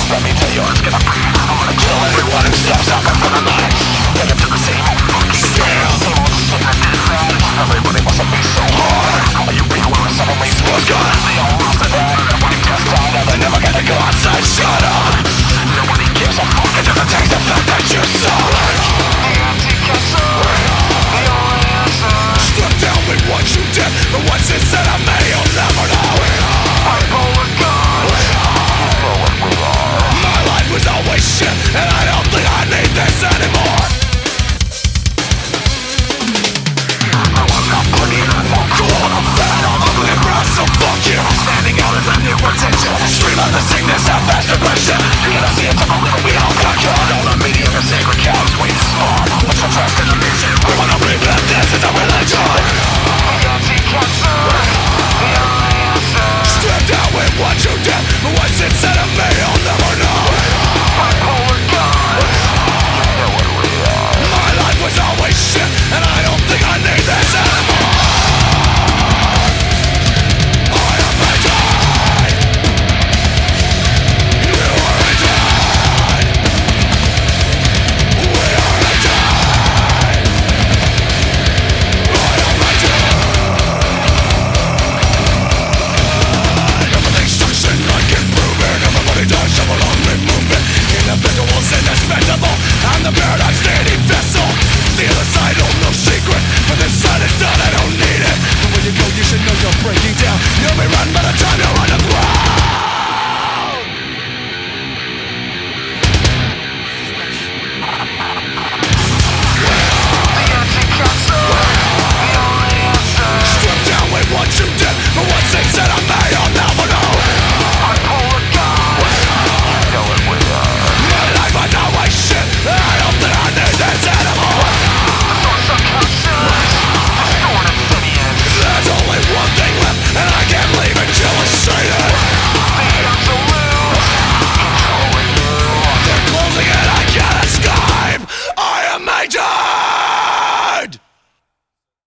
Let me tell you, it's gonna be. I'm gonna kill everyone who steps up into the night. Take it to the same old fucking scale. Same old shit that did that. Everybody wants to be so hard. Are you real when suddenly was gone? They all lost their head. Everybody just died. Now they're never gonna go outside. Shut up. Nobody gives a fuck. It doesn't take the fact that you're solid. The anti-cancer. The only answer. Strip down with what you did. The ones that said I may, you'll never know. Bipolar God. My life was always shit, and I don't think I need this anymore. I was not pretty, more cool, I'm fat, I'm ugly and proud, so fuck you. Standing out as a new attention. Stream of the sickness, have fast aggression. You gotta see it to believe we all got killed. All the media, the sacred cows, we spawn. What's your trust in the vision? We wanna believe that this is a religion. The anti-cancer.